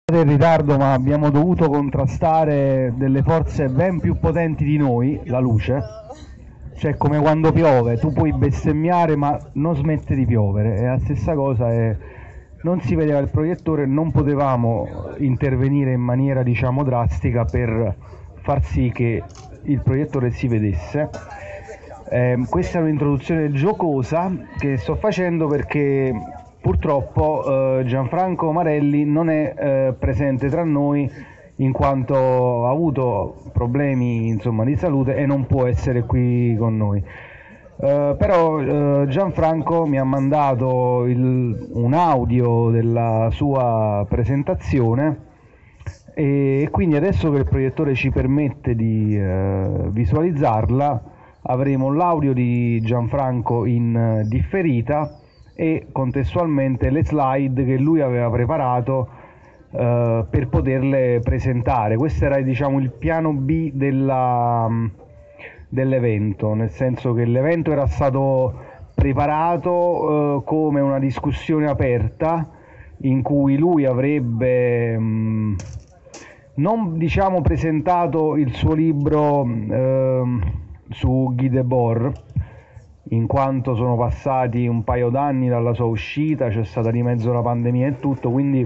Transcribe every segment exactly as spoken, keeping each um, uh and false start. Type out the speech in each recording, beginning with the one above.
in ritardo, ma abbiamo dovuto contrastare delle forze ben più potenti di noi, la luce. Cioè, come quando piove, tu puoi bestemmiare ma non smette di piovere, è la stessa cosa, è... non si vedeva il proiettore, non potevamo intervenire in maniera, diciamo, drastica per far sì che il proiettore si vedesse. Eh, questa è un'introduzione giocosa che sto facendo perché purtroppo eh, Gianfranco Marelli non è eh, presente tra noi in quanto ha avuto problemi, insomma, di salute e non può essere qui con noi. Uh, però uh, Gianfranco mi ha mandato il, un audio della sua presentazione e quindi adesso che il proiettore ci permette di uh, visualizzarla avremo l'audio di Gianfranco in uh, differita e contestualmente le slide che lui aveva preparato uh, per poterle presentare. Questo era, diciamo, il piano B della... dell'evento, nel senso che l'evento era stato preparato eh, come una discussione aperta in cui lui avrebbe mh, non, diciamo, presentato il suo libro eh, su Guy Debord, in quanto sono passati un paio d'anni dalla sua uscita, c'è stata di mezzo la pandemia e tutto, quindi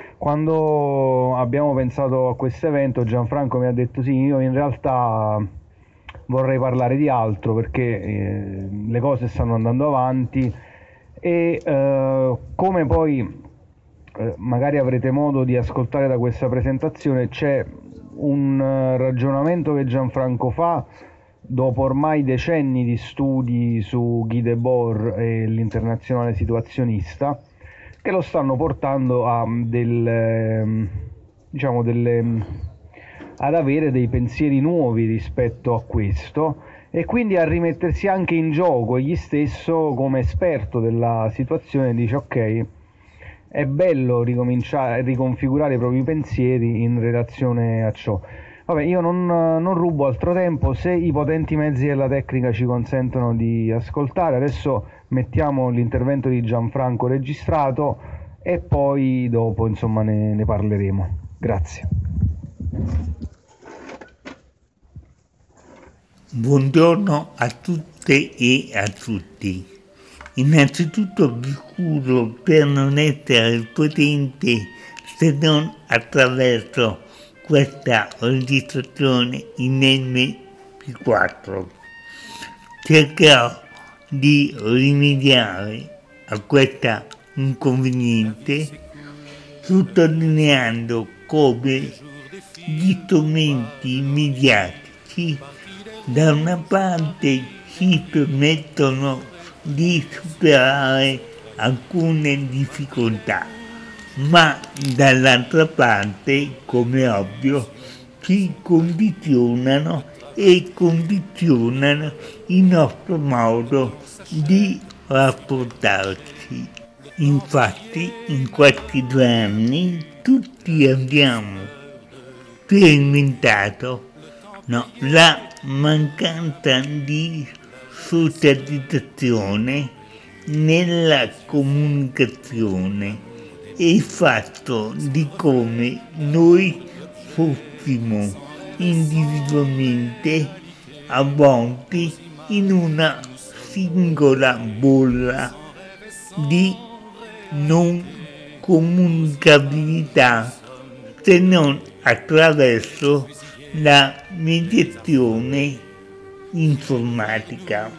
quando abbiamo pensato a questo evento Gianfranco mi ha detto sì, io in realtà vorrei parlare di altro perché eh, le cose stanno andando avanti e eh, come poi eh, magari avrete modo di ascoltare da questa presentazione, c'è un uh, ragionamento che Gianfranco fa dopo ormai decenni di studi su Guy Debord e l'internazionale situazionista, che lo stanno portando a del, diciamo delle ad avere dei pensieri nuovi rispetto a questo e quindi a rimettersi anche in gioco. Egli stesso, come esperto della situazione, dice ok, è bello ricominciare, riconfigurare i propri pensieri in relazione a ciò. Vabbè, io non, non rubo altro tempo, se i potenti mezzi della tecnica ci consentono di ascoltare, adesso mettiamo l'intervento di Gianfranco registrato e poi dopo, insomma, ne, ne parleremo. Grazie. Buongiorno a tutte e a tutti. Innanzitutto vi scuso per non essere potente se non attraverso questa registrazione in M P quattro. Cercherò di rimediare a questa inconveniente sottolineando come gli strumenti mediatici da una parte ci permettono di superare alcune difficoltà, ma dall'altra parte, come ovvio, ci condizionano e condizionano il nostro modo di rapportarci. Infatti, in questi due anni tutti abbiamo sperimentato no, la mancanza di socializzazione nella comunicazione e il fatto di come noi fossimo individualmente avvolti in una singola bolla di non comunicabilità se non attraverso la mediazione informatica.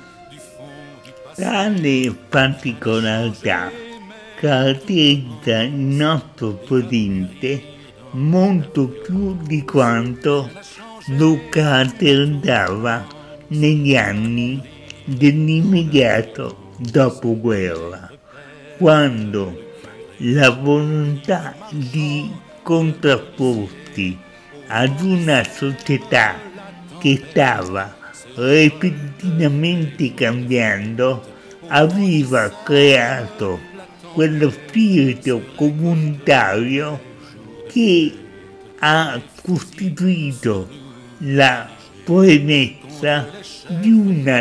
Tale particolarità caratterizza il nostro presente molto più di quanto lo caratterizzava negli anni dell'immediato dopoguerra, quando la volontà di contrapporsi ad una società che stava repentinamente cambiando aveva creato quello spirito comunitario che ha costituito la premessa di una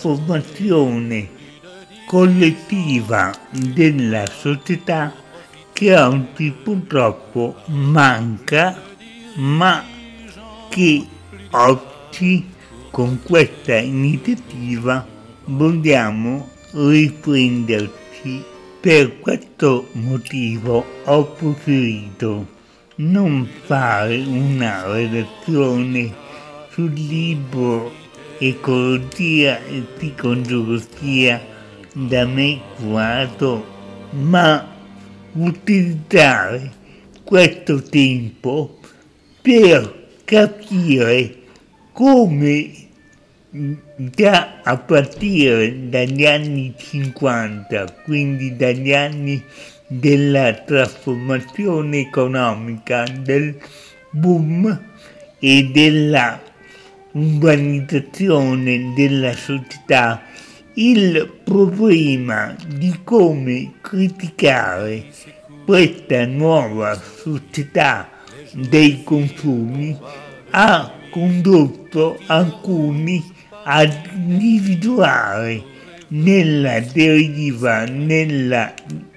trasformazione collettiva della società che oggi purtroppo manca, ma che oggi con questa iniziativa vogliamo riprenderci. Per questo motivo ho preferito non fare una relazione sul libro Ecologia e Psicologia da me curato, ma utilizzare questo tempo per capire come già a partire dagli anni cinquanta, quindi dagli anni della trasformazione economica, del boom e della urbanizzazione della società, il problema di come criticare questa nuova società dei consumi ha condotto alcuni ad individuare nella deriva, nella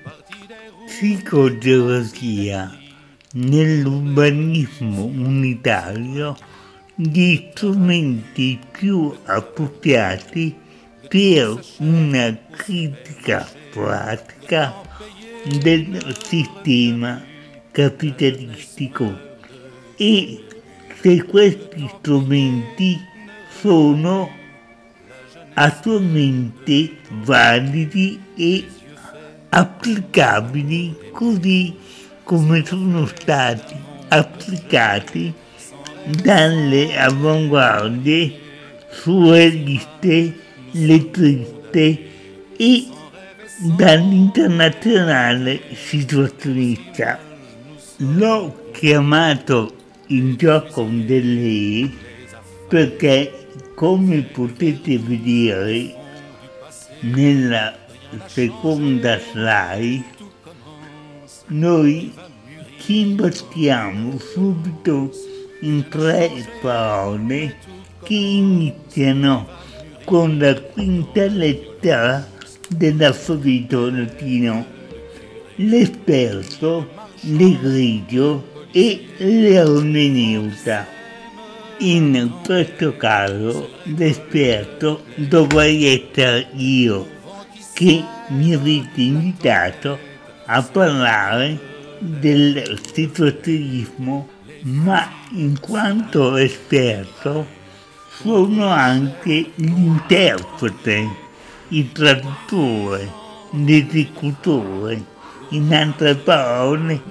psicogeografia, nell'urbanismo unitario, gli strumenti più appropriati per una critica pratica del sistema capitalistico e se questi strumenti sono attualmente validi e applicabili così come sono stati applicati dalle avanguardie surrealiste, letriste e dall'internazionale situazionista. L'ho chiamato il gioco delle E perché, come potete vedere nella seconda slide, noi ci imbattiamo subito in tre parole che iniziano con la quinta lettera dell'alfabeto latino: l'esperto, l'egregio e l'eroneuta. In questo caso l'esperto dovrei essere io, che mi avete invitato a parlare del situazionismo, ma in quanto esperto sono anche l'interprete, il traduttore, l'esecutore, in altre parole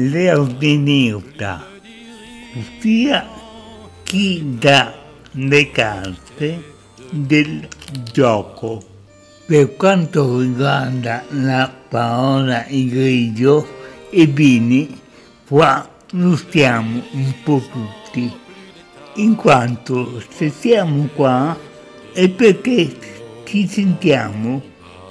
l'eroneuta, ossia chi dà le carte del gioco. Per quanto riguarda la parola egregio, ebbene, qua lo siamo un po' tutti, in quanto se siamo qua è perché ci sentiamo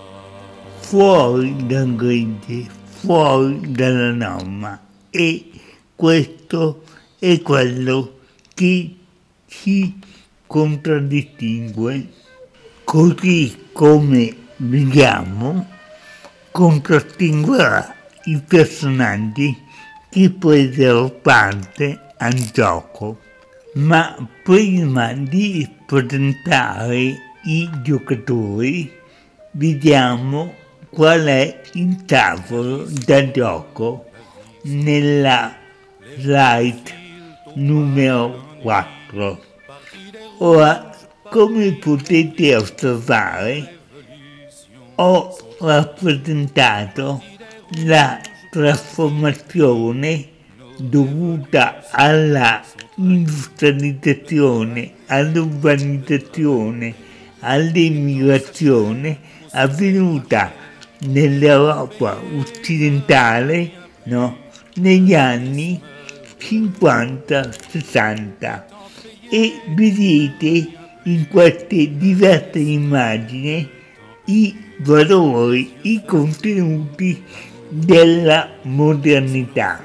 fuori dal gregge, fuori dalla norma, e questo è quello che ci contraddistingue, così come vediamo contraddistinguerà i personaggi che presero parte al gioco. Ma prima di presentare i giocatori, vediamo qual è il tavolo da gioco nella slide numero quattro. Ora, come potete osservare, ho rappresentato la trasformazione dovuta alla industrializzazione, all'urbanizzazione, all'immigrazione avvenuta nell'Europa occidentale, no, negli anni cinquanta sessanta, e vedete in queste diverse immagini i valori, i contenuti della modernità.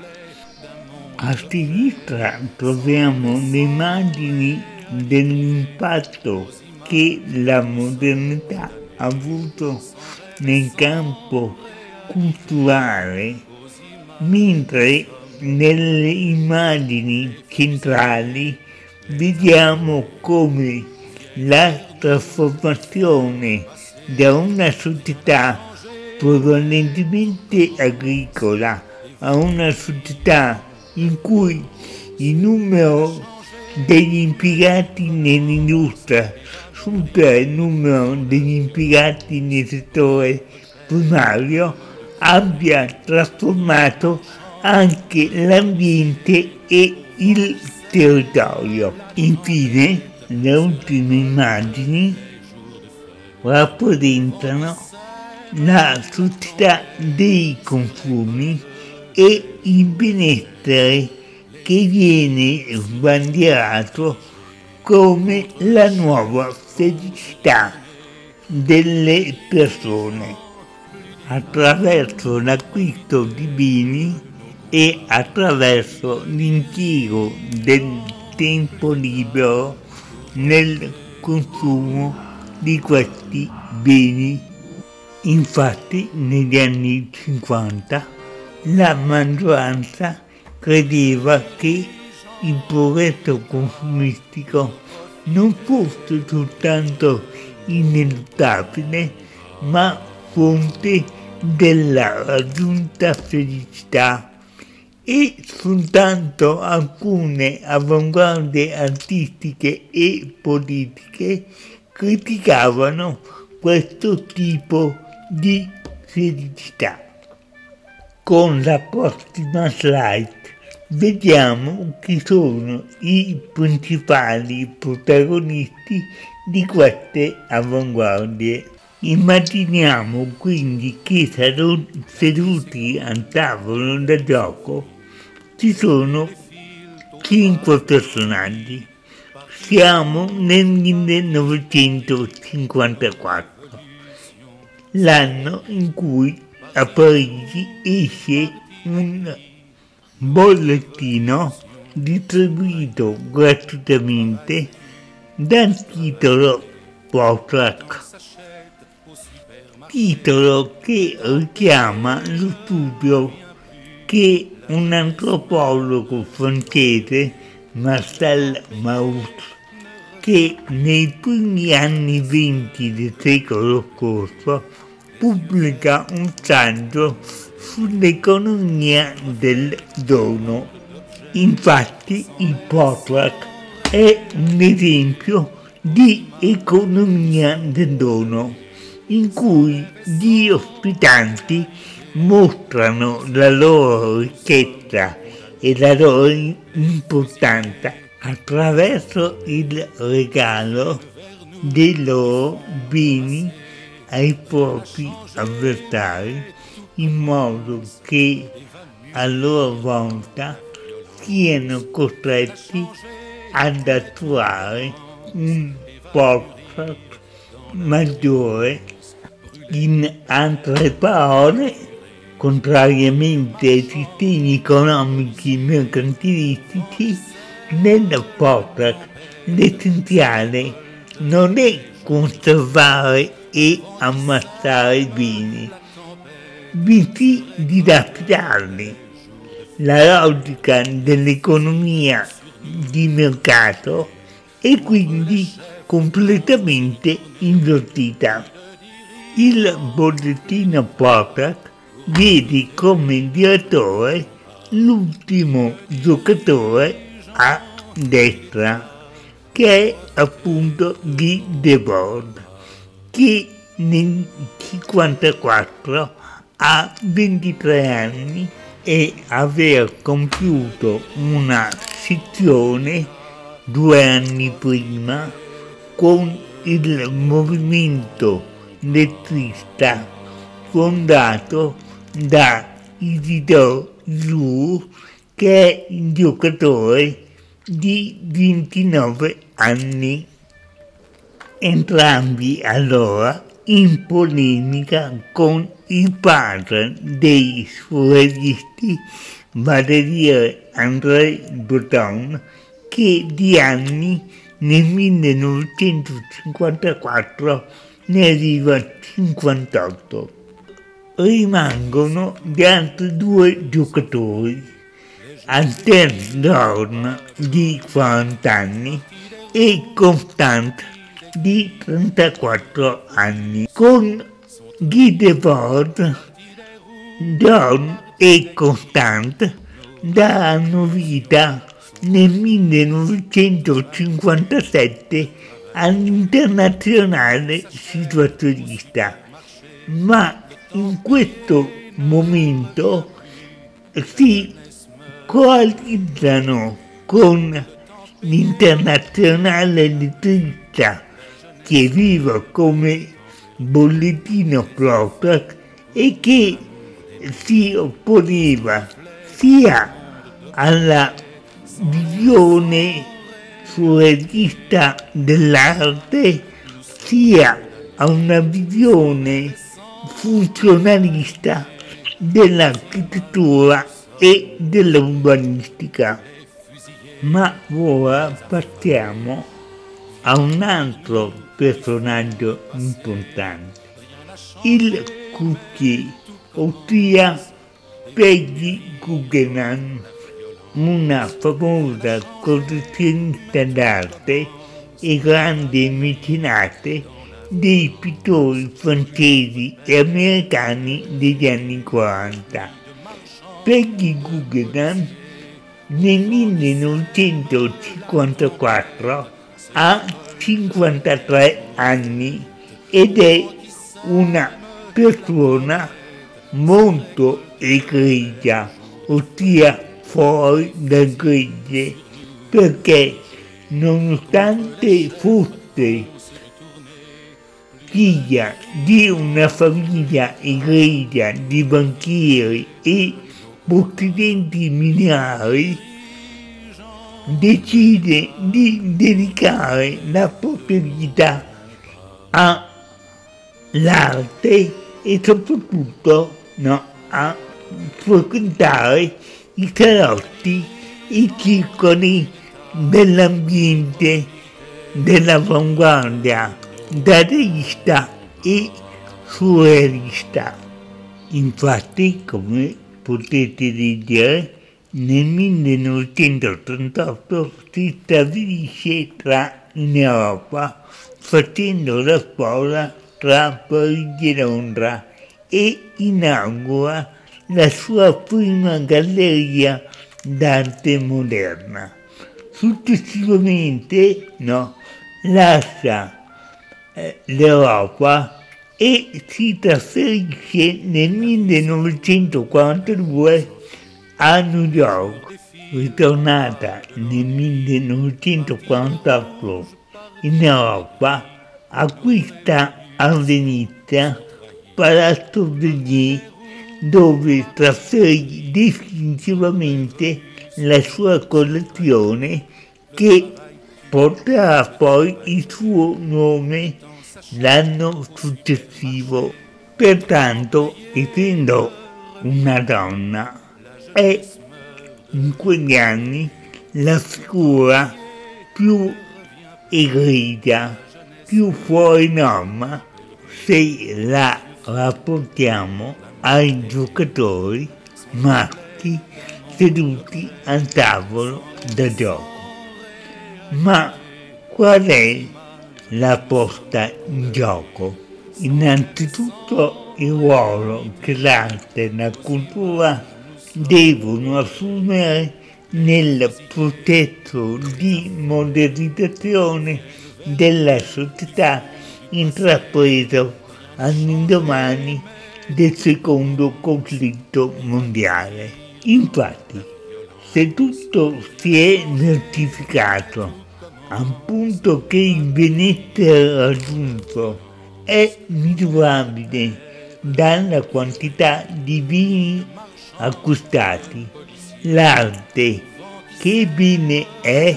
A sinistra troviamo le immagini dell'impatto che la modernità ha avuto nel campo culturale mentre nelle immagini centrali vediamo come la trasformazione da una società prevalentemente agricola a una società in cui il numero degli impiegati nell'industria supera il numero degli impiegati nel settore primario abbia trasformato anche l'ambiente e il territorio. Infine, le ultime immagini rappresentano la società dei consumi e il benessere che viene sbandierato come la nuova felicità delle persone attraverso l'acquisto di beni e attraverso l'impiego del tempo libero nel consumo di questi beni. Infatti negli anni cinquanta la maggioranza credeva che il progresso consumistico non fosse soltanto ineluttabile, ma fonte della raggiunta felicità, e soltanto alcune avanguardie artistiche e politiche criticavano questo tipo di felicità. Con la prossima slide vediamo chi sono i principali protagonisti di queste avanguardie. Immaginiamo quindi che seduti al tavolo da gioco ci sono cinque personaggi. Siamo nel millenovecentocinquantaquattro, l'anno in cui a Parigi esce un bollettino distribuito gratuitamente dal titolo Portrait, titolo che richiama lo studio che un antropologo francese, Marcel Mauss, che nei primi anni venti del secolo scorso pubblica un saggio sull'economia del dono. Infatti il Portrait è un esempio di economia del dono, in cui gli ospitanti mostrano la loro ricchezza e la loro importanza attraverso il regalo dei loro beni ai propri avversari, in modo che a loro volta siano costretti ad attuare un portrait maggiore. In altre parole, contrariamente ai sistemi economici mercantilistici, nel portrait l'essenziale non è conservare e ammassare i beni, bensì dilapidarli. La logica dell'economia di mercato è quindi completamente invertita. Il bollettino Portrait vede come direttore l'ultimo giocatore a destra, che è appunto Guy Debord, che nel cinquantaquattro ha ventitré anni e aver compiuto una sezione due anni prima con il movimento lettista fondato da Isidore Jour, che è il giocatore di ventinove anni. Entrambi allora in polemica con il padre dei surrealisti, vale a dire André Breton, che di anni nel millenovecentocinquantaquattro ne arriva cinquantotto. rimangono gli altri due giocatori, Alter Dorn di quaranta anni e Constant di trentaquattro anni. Con Guy Debord, Dorn e Constant daranno vita nel millenovecentocinquantasette all'Internazionale Situazionista, ma in questo momento si coalizzano con l'Internazionale Letrista, che vive come bollettino Protac e che si opponeva sia alla visione surrealista dell'arte sia a una visione funzionalista dell'architettura e dell'urbanistica. Ma ora passiamo a un altro personaggio importante, il croupier, ossia Peggy Guggenheim, una famosa collezionista d'arte e grande mecenate dei pittori francesi e americani degli anni quaranta. Peggy Guggenheim nel millenovecentocinquantaquattro ha cinquantatré anni ed è una persona molto egregia, ossia fuori dal gregge, perché nonostante fosse figlia di una famiglia egregia di banchieri e possidenti minerari, decide di dedicare la propria vita all'arte e soprattutto no, a frequentare i salotti, i circoli dell'ambiente, dell'avanguardia, dadaista e surrealista. Infatti, come potete leggere, nel millenovecentotrentotto si stabilisce tra in Europa, facendo la spola tra Parigi e Londra, e inaugura la sua prima galleria d'arte moderna. Successivamente no, lascia eh, l'Europa e si trasferisce nel millenovecentoquarantadue a New York. Ritornata nel millenovecentoquarantotto in Europa, acquista a Venezia Palazzo Bellier, dove trasferì definitivamente la sua collezione, che porterà poi il suo nome l'anno successivo. Pertanto, essendo una donna, è in quegli anni la figura più egregia, più fuori norma, se la rapportiamo ai giocatori maschi seduti al tavolo da gioco. Ma qual è la posta in gioco? Innanzitutto il ruolo che l'arte e la cultura devono assumere nel processo di modernizzazione della società intrapreso all'indomani del secondo conflitto mondiale. Infatti, se tutto si è certificato al punto che il benessere raggiunto è misurabile dalla quantità di vini acquistati, l'arte che bene è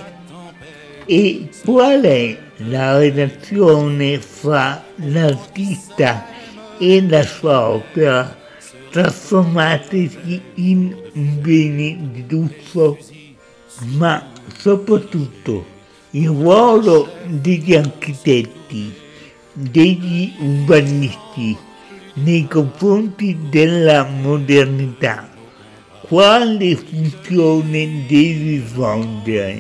e qual è la relazione fra l'artista e la sua opera trasformatesi in un bene di lusso, ma soprattutto il ruolo degli architetti, degli urbanisti, nei confronti della modernità. Quale funzione deve svolgere?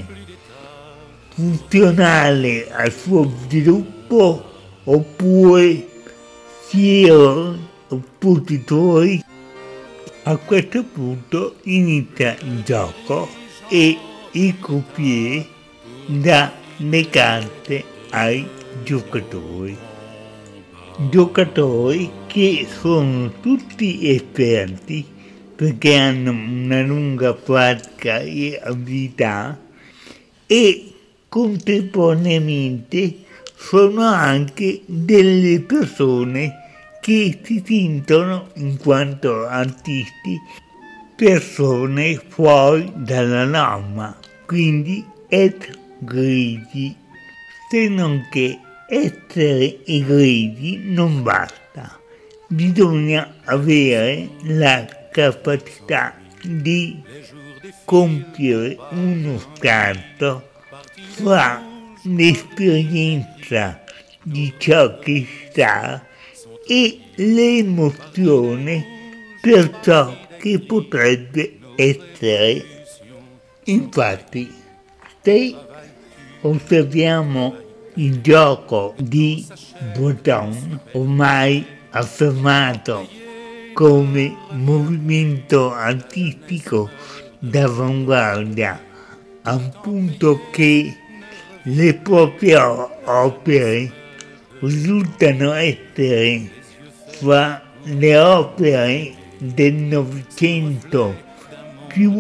Funzionale al suo sviluppo oppure fiero oppositori? A questo punto inizia il gioco e il croupier dà le carte ai giocatori. Giocatori che sono tutti esperti perché hanno una lunga pratica e abilità e contemporaneamente sono anche delle persone che si sentono in quanto artisti persone fuori dalla norma, quindi egregi, se non che essere egregi non basta, bisogna avere la capacità di compiere uno scarto fra l'esperienza di ciò che si sa e l'emozione per ciò che potrebbe essere. Infatti, se osserviamo il gioco di Breton, ormai affermato come movimento artistico d'avanguardia, al punto che le proprie opere risultano essere fra le opere del Novecento più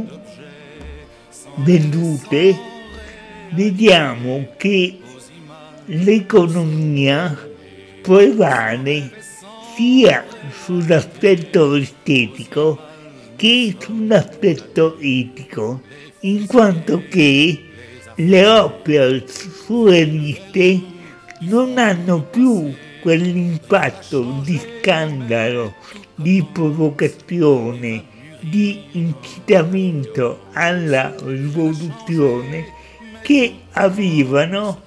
vendute, vediamo che l'economia prevale sia sull'aspetto estetico che sull'aspetto etico, in quanto che le opere surrealiste non hanno più quell'impatto di scandalo, di provocazione, di incitamento alla rivoluzione che avevano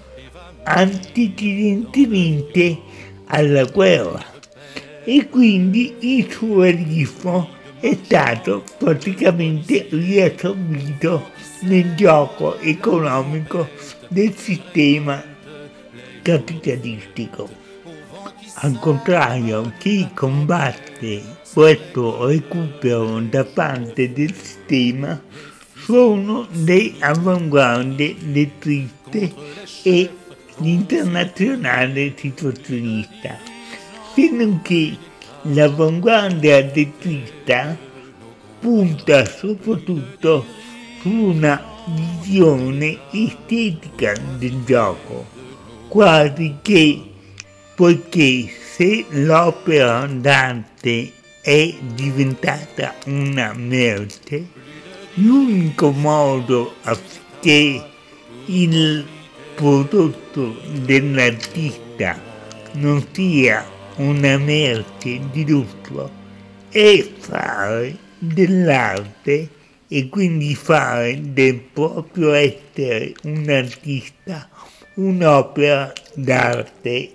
antecedentemente alla guerra. E quindi il surrealismo è stato praticamente riassorbito nel gioco economico del sistema capitalistico. Al contrario, chi combatte questo recupero da parte del sistema sono le avanguardie lettriste e l'internazionale situazionista, se non che l'avanguardia lettrista punta soprattutto su una visione estetica del gioco, quasi che, poiché se l'opera d'arte è diventata una merce, l'unico modo affinché il prodotto dell'artista non sia una merce di lusso è fare dell'arte e quindi fare del proprio essere un artista un'opera d'arte.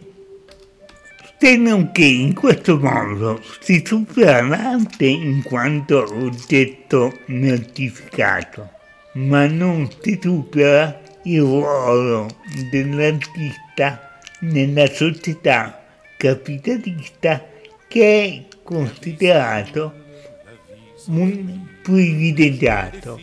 Se non che in questo modo si supera l'arte in quanto oggetto mercificato, ma non si supera il ruolo dell'artista nella società capitalista, che è considerato un privilegiato.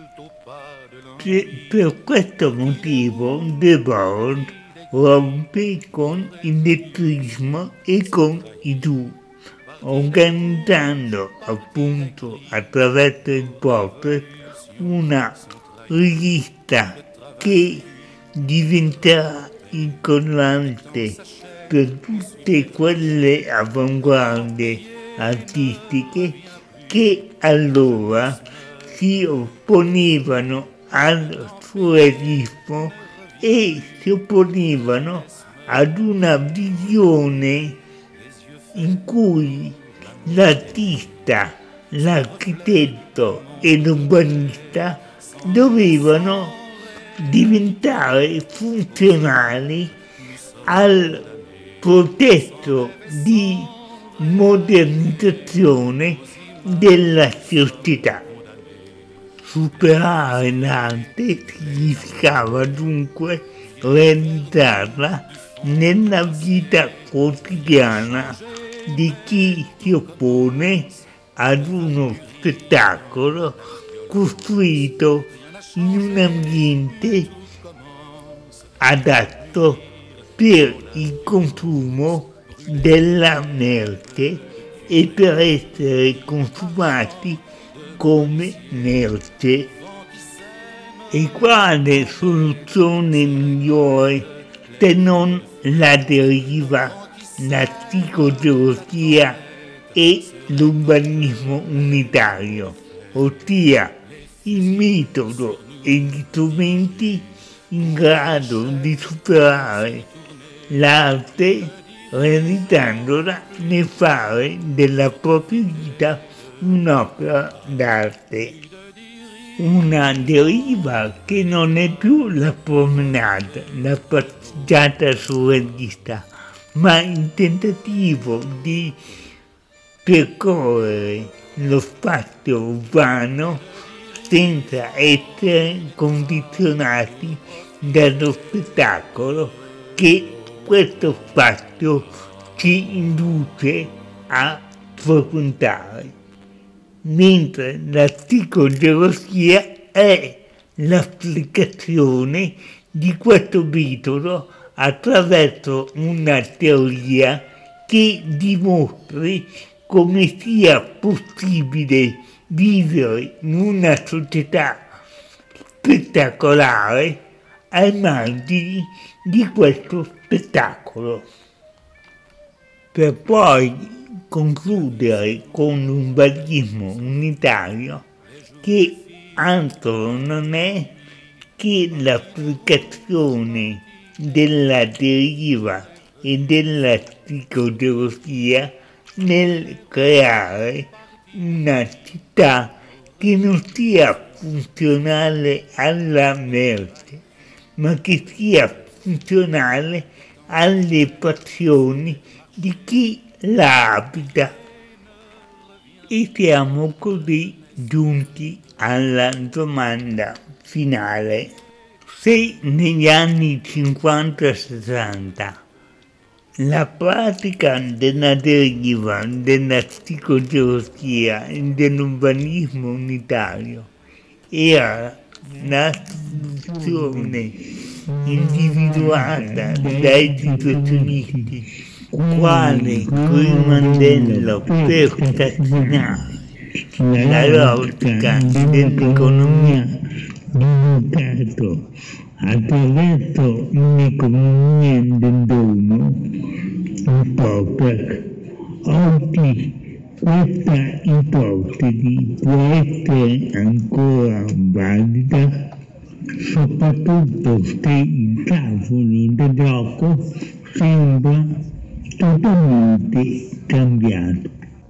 Per questo motivo Debord rompe con il lettrismo e con i due, organizzando appunto attraverso il portrait una rivista che diventerà il collante per tutte quelle avanguardie artistiche che allora si opponevano al surrealismo e si opponevano ad una visione in cui l'artista, l'architetto e l'urbanista dovevano diventare funzionali al processo di modernizzazione della società. Superare l'arte significava dunque realizzarla nella vita quotidiana di chi si oppone ad uno spettacolo costruito in un ambiente adatto per il consumo della merce e per essere consumati come merce. E quale soluzione migliore se non la deriva, la psicogeografia e l'urbanismo unitario, ossia il metodo e gli strumenti in grado di superare l'arte realizzandola nel fare della propria vita un'opera d'arte. Una deriva che non è più la promenade, la passeggiata surrealista, ma il tentativo di percorrere lo spazio urbano senza essere condizionati dallo spettacolo che questo spazio ci induce a frequentare. Mentre la psicogeografia è l'applicazione di questo metodo attraverso una teoria che dimostri come sia possibile vivere in una società spettacolare ai margini di questo spettacolo, per poi concludere con l'urbanismo unitario che altro non è che l'applicazione della deriva e della psicogeografia nel creare una città che non sia funzionale alla merce, ma che sia funzionale alle passioni di chi la abita. E siamo così giunti alla domanda finale. Se negli anni cinquanta sessanta la pratica della deriva, della psicogeografia e dell'urbanismo unitario era la soluzione individuata dai situazionisti quale quel mandello per scardinare la logica dell'economia di mercato attraverso un'economia del dono, il poker. Oggi questa ipotesi può essere ancora valida, soprattutto se il tavolo del gioco sembra totalmente cambiato.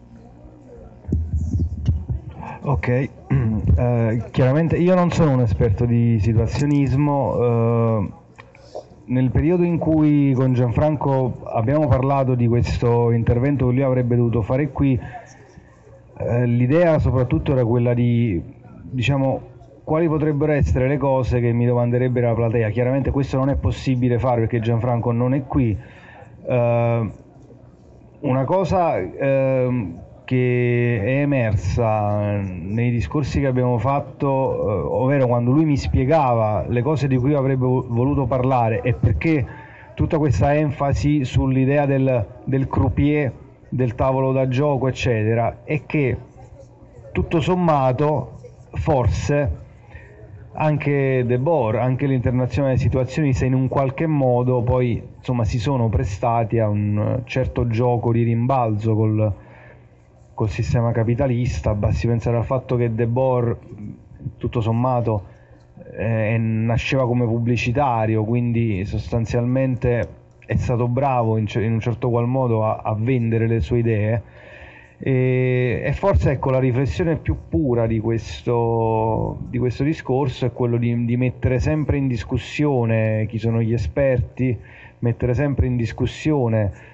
Ok, eh, chiaramente io non sono un esperto di situazionismo. Eh, nel periodo in cui con Gianfranco abbiamo parlato di questo intervento che lui avrebbe dovuto fare qui, eh, l'idea soprattutto era quella di, diciamo, quali potrebbero essere le cose che mi domanderebbero la platea. Chiaramente questo non è possibile fare perché Gianfranco non è qui. Eh, una cosa eh, che è emersa nei discorsi che abbiamo fatto, eh, ovvero quando lui mi spiegava le cose di cui avrebbe voluto parlare e perché tutta questa enfasi sull'idea del, del croupier, del tavolo da gioco eccetera, è che tutto sommato forse anche Debord, anche l'internazionale situazionista in un qualche modo poi insomma si sono prestati a un certo gioco di rimbalzo col, col sistema capitalista. Basti pensare al fatto che Debord tutto sommato eh, nasceva come pubblicitario, quindi sostanzialmente è stato bravo in, in un certo qual modo a, a vendere le sue idee. E, e forse ecco la riflessione più pura di questo, di questo discorso è quello di, di mettere sempre in discussione chi sono gli esperti, mettere sempre in discussione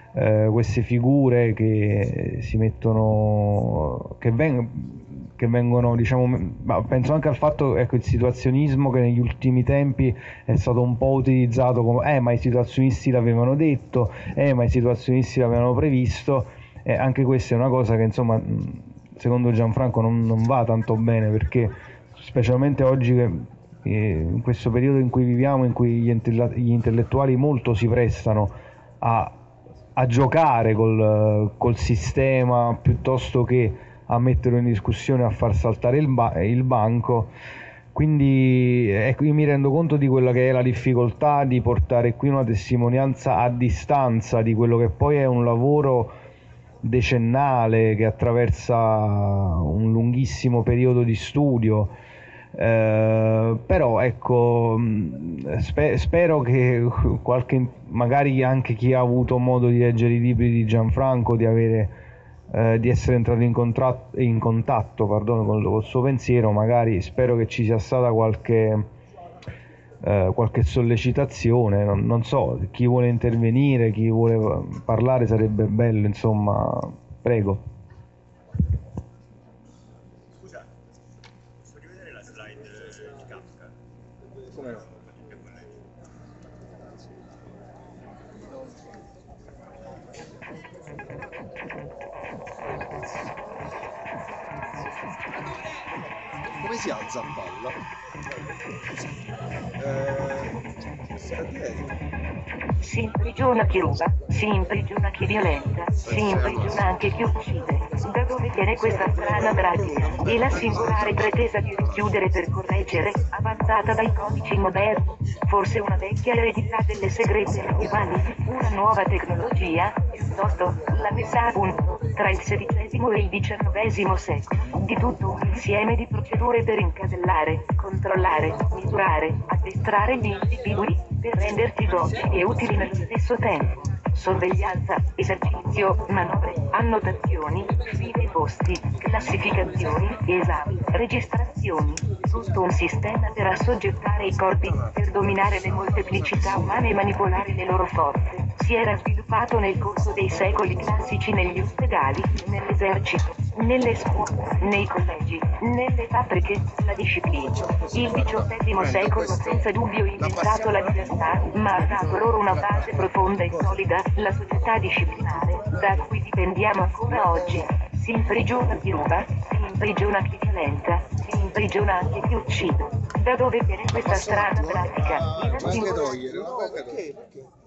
eh, queste figure che si mettono, che, veng- che vengono, diciamo, ma penso anche al fatto, ecco, il situazionismo che negli ultimi tempi è stato un po' utilizzato come, eh, ma i situazionisti l'avevano detto, eh, ma i situazionisti l'avevano previsto, e anche questa è una cosa che, insomma, secondo Gianfranco non, non va tanto bene, perché specialmente oggi che eh, in questo periodo in cui viviamo, in cui gli, intella- gli intellettuali molto si prestano a, a giocare col, col sistema piuttosto che a metterlo in discussione, a far saltare il, ba- il banco. Quindi ecco, io mi rendo conto di quella che è la difficoltà di portare qui una testimonianza a distanza di quello che poi è un lavoro decennale che attraversa un lunghissimo periodo di studio. Eh, però ecco, mh, spe- spero che qualche, magari anche chi ha avuto modo di leggere i libri di Gianfranco, di avere eh, di essere entrato in, contra- in contatto, perdono, col, col suo pensiero, magari spero che ci sia stata qualche, eh, qualche sollecitazione, non, non so, chi vuole intervenire, chi vuole parlare, sarebbe bello, insomma, prego. Scusa, posso rivedere la slide di Kafka? Come no? Come si alza a palla? Eh, sta dietro. Si imprigiona chi ruba, si imprigiona chi violenta, si imprigiona anche chi uccide. Da dove viene questa strana pratica e la singolare pretesa di richiudere per correggere, avanzata dai codici moderni? Forse una vecchia eredità delle segrete medievali, una nuova tecnologia, piuttosto la messa a punto, tra il sedicesimo e il diciannovesimo secolo, di tutto un insieme di procedure per incasellare, controllare, misurare, addestrare gli individui, per renderti docili e utili nello stesso tempo. Sorveglianza, esercizio, manovre, annotazioni, file e posti, classificazioni, esami, registrazioni, tutto un sistema per assoggettare i corpi, per dominare le molteplicità umane e manipolare le loro forze. Si era sviluppato nel corso dei secoli classici negli ospedali, nell'esercito, nelle scuole, nei collegi, nelle fabbriche, la disciplina. Il diciottesimo secolo senza dubbio ha inventato la libertà, ma ha dato loro una base profonda e solida, la società disciplinare, da cui dipendiamo ancora oggi. Si imprigiona chi ruba, si imprigiona chi violenta, si imprigiona anche chi uccide. Da dove viene questa strana pratica? Ma anche togliere, ma perché? Perché?